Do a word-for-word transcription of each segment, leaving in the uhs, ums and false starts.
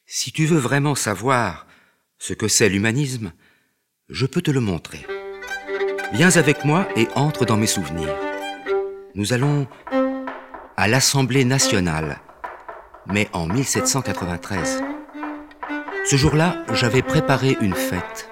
Si tu veux vraiment savoir ce que c'est l'humanisme, je peux te le montrer. Viens avec moi et entre dans mes souvenirs. Nous allons à l'Assemblée nationale, mais en mille sept cent quatre-vingt-treize. Ce jour-là, j'avais préparé une fête.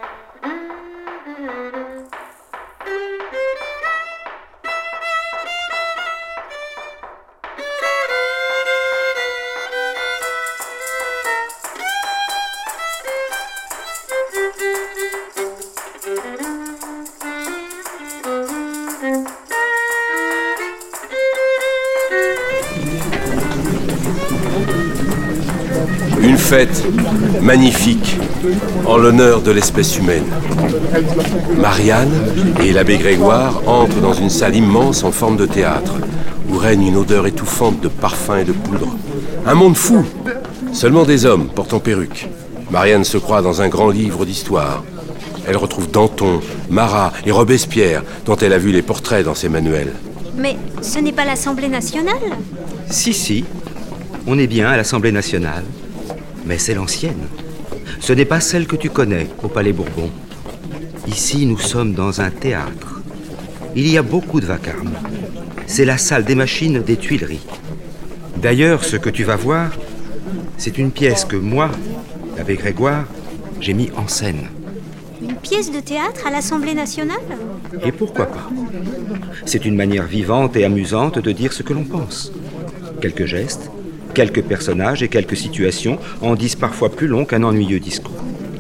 Une fête magnifique en l'honneur de l'espèce humaine. Marianne et l'abbé Grégoire entrent dans une salle immense en forme de théâtre, où règne une odeur étouffante de parfum et de poudre. Un monde fou, seulement des hommes portant perruque. Marianne se croit dans un grand livre d'histoire. Elle retrouve Danton, Marat et Robespierre, dont elle a vu les portraits dans ses manuels. Mais ce n'est pas l'Assemblée nationale? Si, si, on est bien à l'Assemblée nationale. Mais c'est l'ancienne. Ce n'est pas celle que tu connais au Palais Bourbon. Ici, nous sommes dans un théâtre. Il y a beaucoup de vacarme. C'est la salle des machines des Tuileries. D'ailleurs, ce que tu vas voir, c'est une pièce que moi, l'abbé Grégoire, j'ai mis en scène. Une pièce de théâtre à l'Assemblée nationale? Et pourquoi pas? C'est une manière vivante et amusante de dire ce que l'on pense. Quelques gestes, quelques personnages et quelques situations en disent parfois plus long qu'un ennuyeux discours.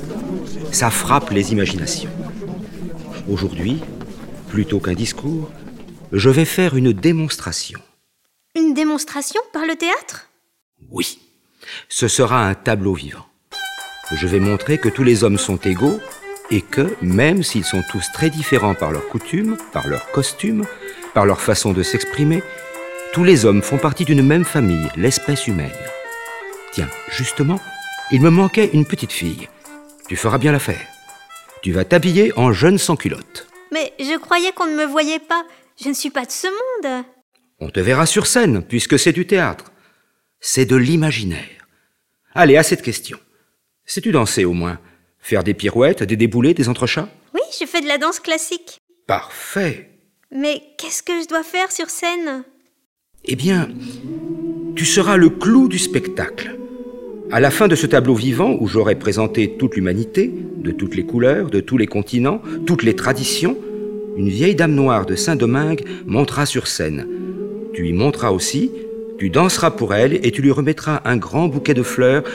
Ça frappe les imaginations. Aujourd'hui, plutôt qu'un discours, je vais faire une démonstration. Une démonstration par le théâtre? Oui, ce sera un tableau vivant. Je vais montrer que tous les hommes sont égaux et que, même s'ils sont tous très différents par leurs coutumes, par leurs costumes, par leur façon de s'exprimer, tous les hommes font partie d'une même famille, l'espèce humaine. Tiens, justement, il me manquait une petite fille. Tu feras bien l'affaire. Tu vas t'habiller en jeune sans culotte. Mais je croyais qu'on ne me voyait pas. Je ne suis pas de ce monde. On te verra sur scène, puisque c'est du théâtre. C'est de l'imaginaire. Allez, à cette question. Sais-tu danser au moins? Faire des pirouettes, des déboulés, des entrechats? Oui, je fais de la danse classique. Parfait. Mais qu'est-ce que je dois faire sur scène? Eh bien, tu seras le clou du spectacle. À la fin de ce tableau vivant, où j'aurai présenté toute l'humanité, de toutes les couleurs, de tous les continents, toutes les traditions, une vieille dame noire de Saint-Domingue montera sur scène. Tu y monteras aussi, tu danseras pour elle et tu lui remettras un grand bouquet de fleurs